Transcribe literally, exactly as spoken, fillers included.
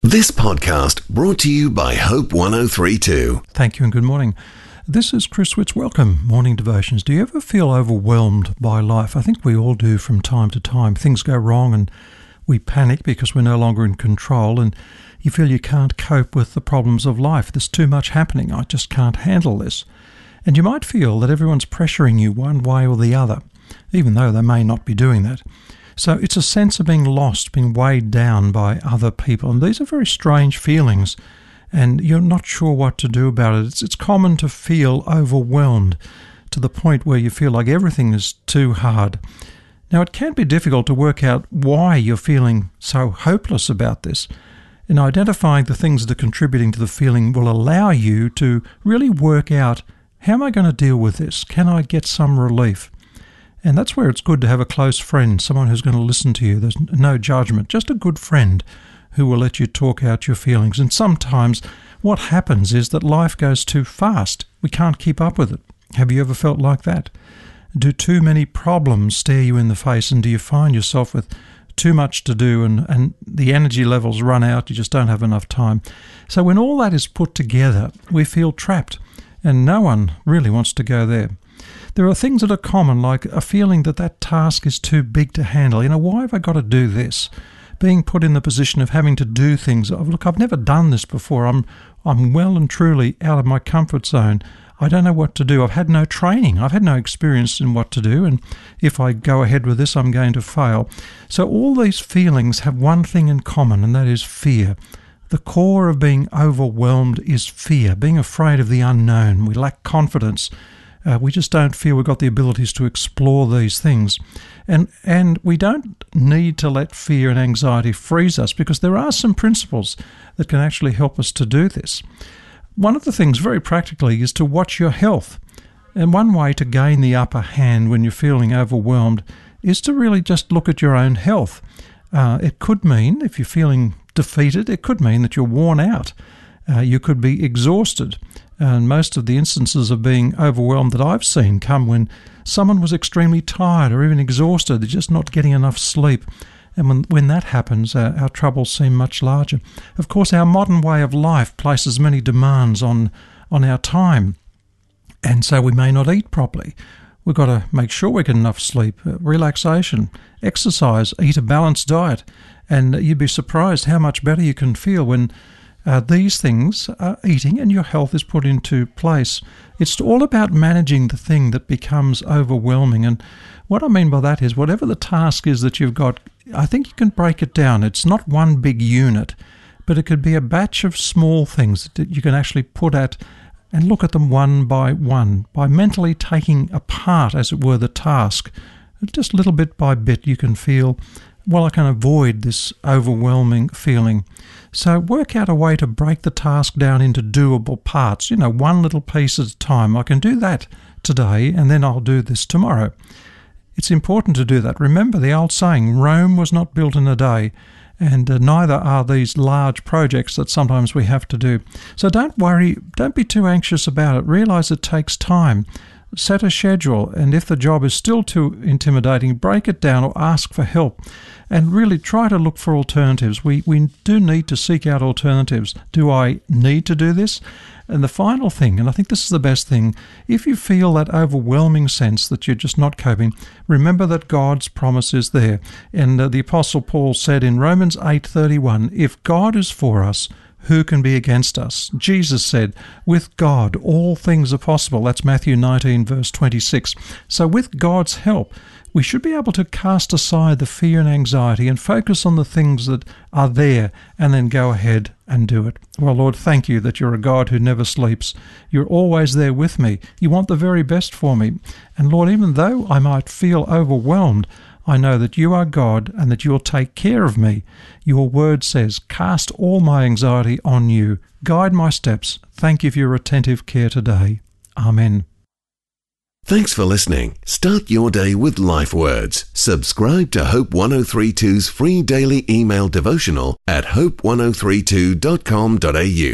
This podcast brought to you by Hope one oh three point two. Thank you and good morning. This is Chris Witts. Welcome, Morning Devotions. Do you ever feel overwhelmed by life? I think we all do from time to time. Things go wrong and we panic because we're no longer in control, and you feel you can't cope with the problems of life. There's too much happening. I just can't handle this. And you might feel that everyone's pressuring you one way or the other, even though they may not be doing that. So it's a sense of being lost, being weighed down by other people. And these are very strange feelings, and you're not sure what to do about it. It's, it's common to feel overwhelmed to the point where you feel like everything is too hard. Now, it can be difficult to work out why you're feeling so hopeless about this. And identifying the things that are contributing to the feeling will allow you to really work out, how am I going to deal with this? Can I get some relief? And that's where it's good to have a close friend, someone who's going to listen to you. There's no judgment, just a good friend who will let you talk out your feelings. And sometimes what happens is that life goes too fast. We can't keep up with it. Have you ever felt like that? Do too many problems stare you in the face, and do you find yourself with too much to do and, and the energy levels run out, you just don't have enough time? So when all that is put together, we feel trapped, and no one really wants to go there. There are things that are common, like a feeling that that task is too big to handle. You know, why have I got to do this? Being put in the position of having to do things. Look, I've never done this before. I'm I'm well and truly out of my comfort zone. I don't know what to do. I've had no training. I've had no experience in what to do. And if I go ahead with this, I'm going to fail. So all these feelings have one thing in common, and that is fear. The core of being overwhelmed is fear, being afraid of the unknown. We lack confidence. Uh, we just don't feel we've got the abilities to explore these things. And and we don't need to let fear and anxiety freeze us, because there are some principles that can actually help us to do this. One of the things, very practically, is to watch your health. And one way to gain the upper hand when you're feeling overwhelmed is to really just look at your own health. Uh, it could mean, if you're feeling defeated, it could mean that you're worn out. Uh, you could be exhausted. And most of the instances of being overwhelmed that I've seen come when someone was extremely tired or even exhausted. They're just not getting enough sleep. And when, when that happens, uh, our troubles seem much larger. Of course, our modern way of life places many demands on, on our time. And so we may not eat properly. We've got to make sure we get enough sleep, uh, relaxation, exercise, eat a balanced diet. And you'd be surprised how much better you can feel when Uh, these things are eating and your health is put into place. It's all about managing the thing that becomes overwhelming. And what I mean by that is, whatever the task is that you've got, I think you can break it down. It's not one big unit, but it could be a batch of small things that you can actually put at and look at them one by one, by mentally taking apart, as it were, the task. Just little bit by bit you can feel, well, I can avoid this overwhelming feeling. So work out a way to break the task down into doable parts, you know, one little piece at a time. I can do that today, and then I'll do this tomorrow. It's important to do that. Remember the old saying, Rome was not built in a day, and uh, neither are these large projects that sometimes we have to do. So don't worry, don't be too anxious about it. Realize it takes time. Set a schedule, and if the job is still too intimidating, break it down or ask for help, and really try to look for alternatives. We we do need to seek out alternatives. Do I need to do this? And the final thing, and I think this is the best thing, if you feel that overwhelming sense that you're just not coping, remember that God's promise is there. And uh, the Apostle Paul said in Romans eight thirty-one, if God is for us, who can be against us? Jesus said, with God, all things are possible. That's Matthew nineteen, verse twenty-six. So with God's help, we should be able to cast aside the fear and anxiety and focus on the things that are there, and then go ahead and do it. Well, Lord, thank you that you're a God who never sleeps. You're always there with me. You want the very best for me. And Lord, even though I might feel overwhelmed, I know that you are God and that you'll take care of me. Your word says, cast all my anxiety on you. Guide my steps. Thank you for your attentive care today. Amen. Thanks for listening. Start your day with Life Words. Subscribe to Hope one oh three point two's free daily email devotional at hope one oh three two dot com dot a u.